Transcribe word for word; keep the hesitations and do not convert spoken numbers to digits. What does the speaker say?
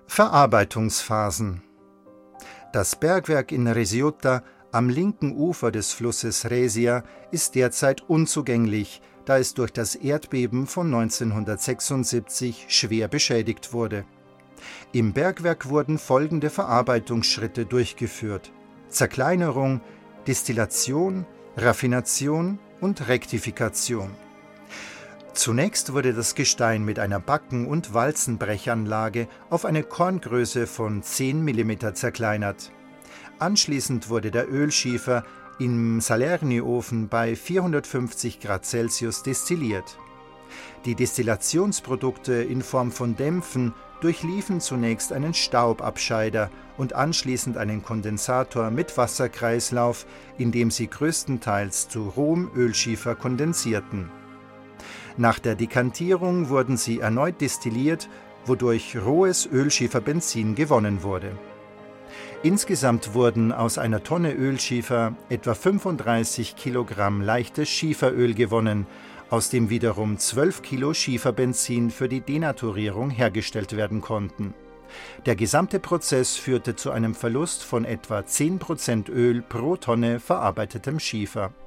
Verarbeitungsphasen. Das Bergwerk in Resiutta am linken Ufer des Flusses Resia ist derzeit unzugänglich, da es durch das Erdbeben von neunzehnhundertsechsundsiebzig schwer beschädigt wurde. Im Bergwerk wurden folgende Verarbeitungsschritte durchgeführt: Zerkleinerung, Destillation, Raffination und Rektifikation. Zunächst wurde das Gestein mit einer Backen- und Walzenbrechanlage auf eine Korngröße von zehn Millimeter zerkleinert. Anschließend wurde der Ölschiefer im Salerni-Ofen bei vierhundertfünfzig Grad Celsius destilliert. Die Destillationsprodukte in Form von Dämpfen durchliefen zunächst einen Staubabscheider und anschließend einen Kondensator mit Wasserkreislauf, in dem sie größtenteils zu rohem Ölschiefer kondensierten. Nach der Dekantierung wurden sie erneut destilliert, wodurch rohes Ölschieferbenzin gewonnen wurde. Insgesamt wurden aus einer Tonne Ölschiefer etwa fünfunddreißig Kilogramm leichtes Schieferöl gewonnen, aus dem wiederum zwölf Kilo Schieferbenzin für die Denaturierung hergestellt werden konnten. Der gesamte Prozess führte zu einem Verlust von etwa zehn Prozent Öl pro Tonne verarbeitetem Schiefer.